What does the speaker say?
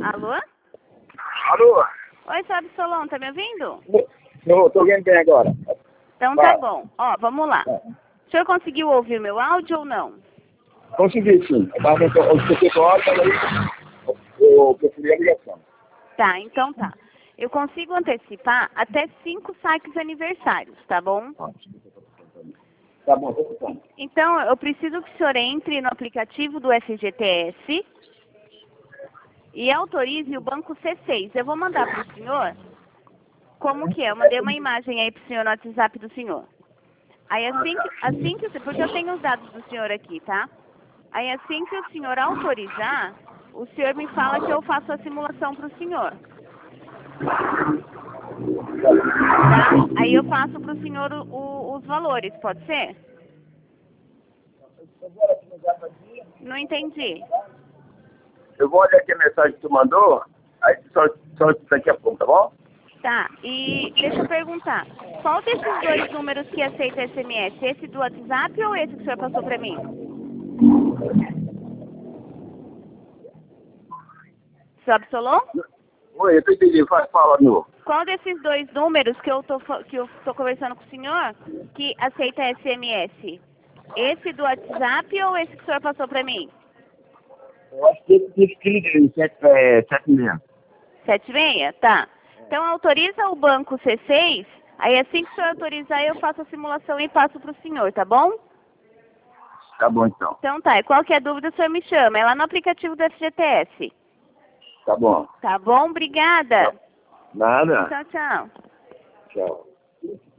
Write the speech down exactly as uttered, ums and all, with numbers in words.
Alô? Alô? Oi, seu Absolon, tá me ouvindo? Não, tô vendo bem agora. Então Vai. tá bom. Ó, vamos lá. O senhor conseguiu ouvir meu áudio ou não? Consegui, sim. Eu tava com o escritório, mas aí eu preferi a ligação. Tá, então tá. Eu consigo antecipar até cinco saques aniversários, tá bom? Tá bom, tô escutando. Então, eu preciso que o senhor entre no aplicativo do F G T S e autorize o banco C seis. Eu vou mandar para o senhor como que é. Eu mandei uma imagem aí para o senhor no WhatsApp do senhor. Aí assim que, assim que, porque eu tenho os dados do senhor aqui, tá? Aí assim que o senhor autorizar, o senhor me fala que eu faço a simulação para o senhor. Tá? Aí eu passo para o senhor o- o- os valores, pode ser? Não entendi. Eu vou olhar aqui a mensagem que tu mandou, aí só, só daqui a pouco, tá bom? Tá, e deixa eu perguntar. Qual desses dois números que aceita S M S? Esse do WhatsApp ou esse que o senhor passou para mim? Seu Absolon? Oi, eu tô entendendo, fala, fala, meu. Qual desses dois números que eu tô, fa- que eu tô conversando com o senhor que aceita S M S? Esse do WhatsApp ou esse que o senhor passou para mim? Eu acho que esse tem que ligar, sete, é, sete mesmo. Sete e meia? Tá. Então autoriza o banco C seis, aí assim que o senhor autorizar eu faço a simulação e passo para o senhor, tá bom? Tá bom, então. Então tá, e qualquer dúvida o senhor me chama, é lá no aplicativo do F G T S. Tá bom. Tá bom? Obrigada. Nada. Tchau, tchau. Tchau.